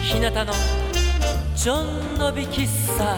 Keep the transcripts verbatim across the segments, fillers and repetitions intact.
日向のちょんのび喫茶。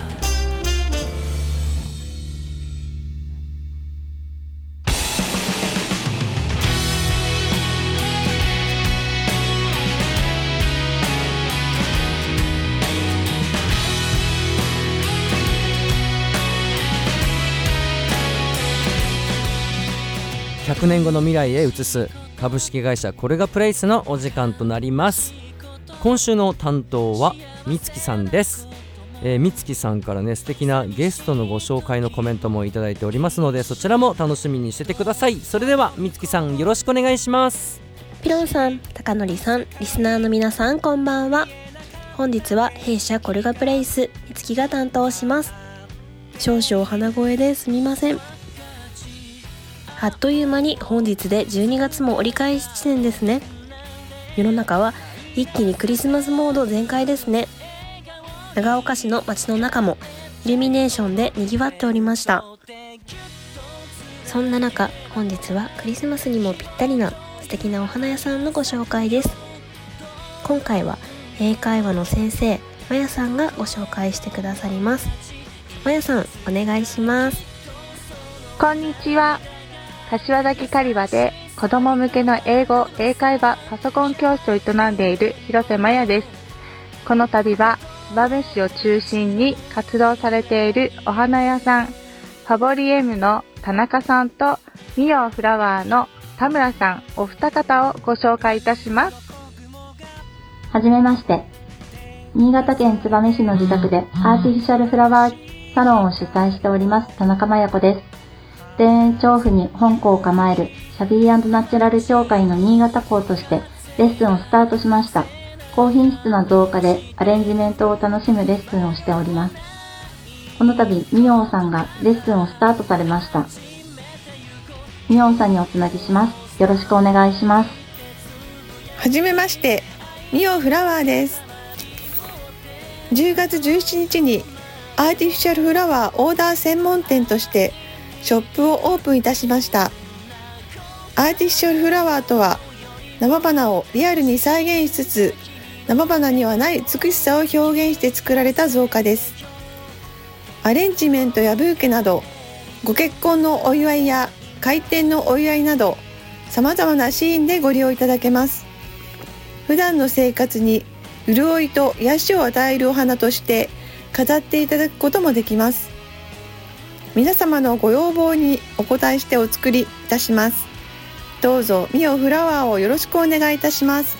ひゃくねんごの未来へ移す株式会社コルガプレイスのお時間となります。今週の担当はみつきさんです。えー、みつきさんからね素敵なゲストのご紹介のコメントもいただいておりますので、そちらも楽しみにしててください。それではみつきさん、よろしくお願いします。 ピロンさん、たかのりさん、リスナーの皆さん、こんばんは。本日は弊社コルガプレイスみつきが担当します。少々鼻声ですみません。あっという間に本日でじゅうにがつも折り返し地点ですね。世の中は一気にクリスマスモード全開ですね。長岡市の街の中もイルミネーションで賑わっておりました。そんな中、本日はクリスマスにもぴったりな素敵なお花屋さんのご紹介です。今回は英会話の先生まやさんがご紹介してくださります。まやさん、お願いします。 こんにちは。柏崎刈羽で子供向けの英語、英会話、パソコン教室を営んでいる広瀬まやです。この度は燕市を中心に活動されているお花屋さんファボリエムの田中さんとミヨフラワーの田村さん、お二方をご紹介いたします。 はじめまして。新潟県燕市の自宅でアーティフィシャルフラワーサロンを主催しております田中真也子です。田園調布に本校を構えるシャビー&ナチュラル協会の新潟校としてレッスンをスタートしました。高品質な造花でアレンジメントを楽しむレッスンをしております。この度、ミヨンさんがレッスンをスタートされました。ミヨンさんにおつなぎします。よろしくお願いします。 はじめまして、ミヨフラワーです。じゅうがつじゅうしちにちにアーティフィシャルフラワーオーダー専門店としてショップをオープンいたしました。アーティフィシャルフラワーとは、生花をリアルに再現しつつ、生花にはない美しさを表現して作られた造花です。アレンジメントやブーケなど、ご結婚のお祝いや開店のお祝いなど、様々なシーンでご利用いただけます。普段の生活に潤いと癒しを与えるお花として飾っていただくこともできます。皆様のご要望にお応えしてお作りいたします。どうぞミヨフラワーをよろしくお願いいたします。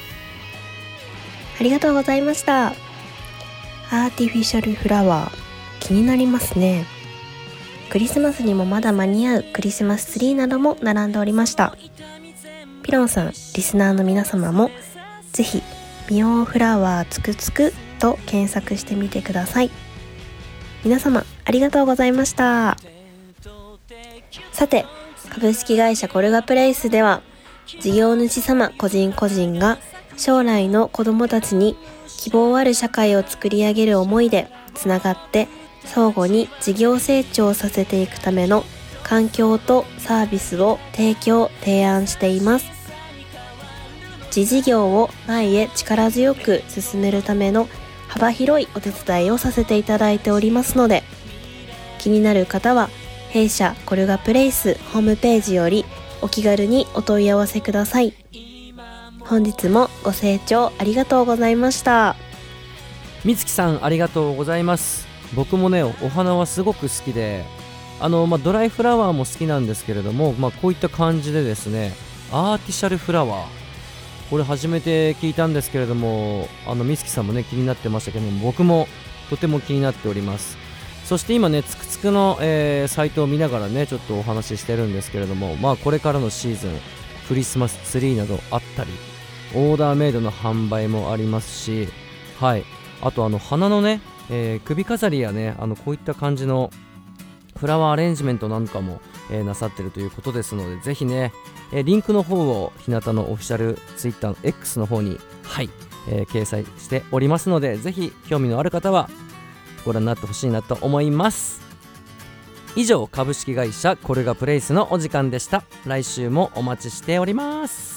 ありがとうございました。アーティフィシャルフラワー、気になりますね。クリスマスにもまだ間に合うクリスマスツリーなども並んでおりました。ピロンさん、リスナーの皆様もぜひミヨフラワーつくつくと検索してみてください。皆様ありがとうございました。さて、株式会社コルガプレイスでは、事業主様個人個人が将来の子どもたちに希望ある社会を作り上げる思いでつながって相互に事業成長させていくための環境とサービスを提供提案しています。自事業を前へ力強く進めるための幅広いお手伝いをさせていただいておりますので、気になる方は弊社コルガプレイスホームページよりお気軽にお問い合わせください。本日もご清聴ありがとうございました。 みつきさん、ありがとうございます。僕もね、お花はすごく好きで、あの、まあ、ドライフラワーも好きなんですけれども、まあ、こういった感じでですね、アーティシャルフラワー、これ初めて聞いたんですけれども、あのみつきさんもね気になってましたけども、僕もとても気になっております。そして今ね、つくつくの、えー、サイトを見ながらねちょっとお話ししてるんですけれども、まあこれからのシーズンクリスマスツリーなどあったり、オーダーメイドの販売もありますし、はい、あとあの花のね、えー、首飾りやね、あのこういった感じのフラワーアレンジメントなんかも、えー、なさってるということですので、ぜひね、えー、リンクの方を日向のオフィシャルツイッターの X の方に、はい、えー、掲載しておりますので、ぜひ興味のある方はご覧になってほしいなと思います。以上、株式会社コルガプレイスのお時間でした。来週もお待ちしております。